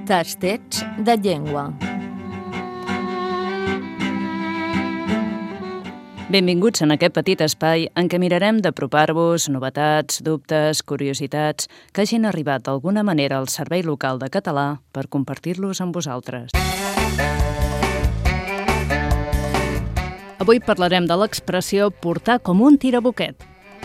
Tastets de llengua. Benvinguts en aquest petit espai en què mirarem d'apropar-vos novetats, dubtes, curiositats que hagin arribat d'alguna manera al Servei Local de Català per compartir-los amb vosaltres. Avui parlarem de l'expressió portar com un tirabuquet.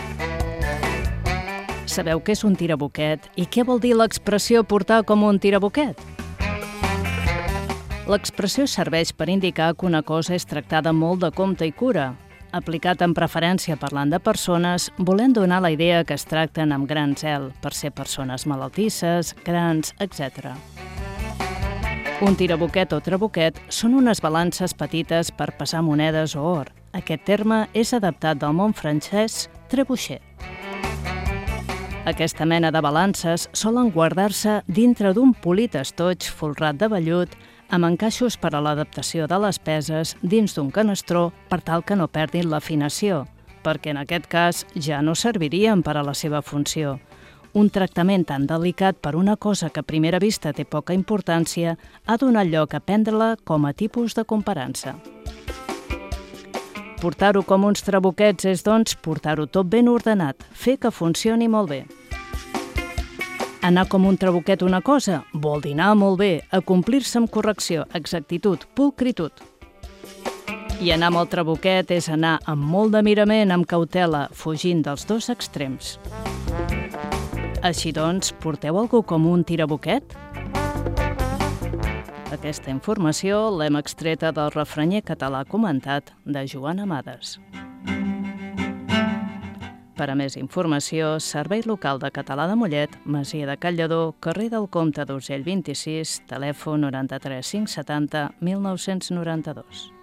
Sabeu què és un tirabuquet i què vol dir l'expressió portar com un tirabuquet? L'expressió serveix per indicar que una cosa és tractada molt de compte i cura, aplicat en preferència parlant de persones, volent donar la idea que es tracten amb gran zel, per ser persones malaltisses, grans, etc. Un tirabuquet o trabuquet són unes balances petites per pesar monedes o or. Aquest terme és adaptat del món francès trebuchet. Aquesta mena de balances solen guardar-se dintre d'un polit estoig folrat de vellut amb encaixos per a l'adaptació de les peses dins d'un canastró per tal que no perdin l'afinació, perquè en aquest cas ja no servirien per a la seva funció. Un tractament tan delicat per una cosa que a primera vista té poca importància ha donat lloc a prendre-la com a tipus de comparança. Portar-ho com uns trabuquets és, doncs, portar-ho tot ben ordenat, fer que funcioni molt bé. Anar com un trabuquet una cosa vol dir anar molt bé, acomplir-se amb correcció, exactitud, pulcritud. I anar amb el trabuquet és anar amb molt de mirament, amb cautela, fugint dels dos extrems. Així doncs, porteu algú com un tirabuquet? Aquesta informació l'hem extreta del refranyer català comentat de Joan Amades. Per a més informació, Servei Local de Català de Mollet, Masia de Can Lledó, carrer del Comte d'Urgell 26, telèfon 93 570 1992.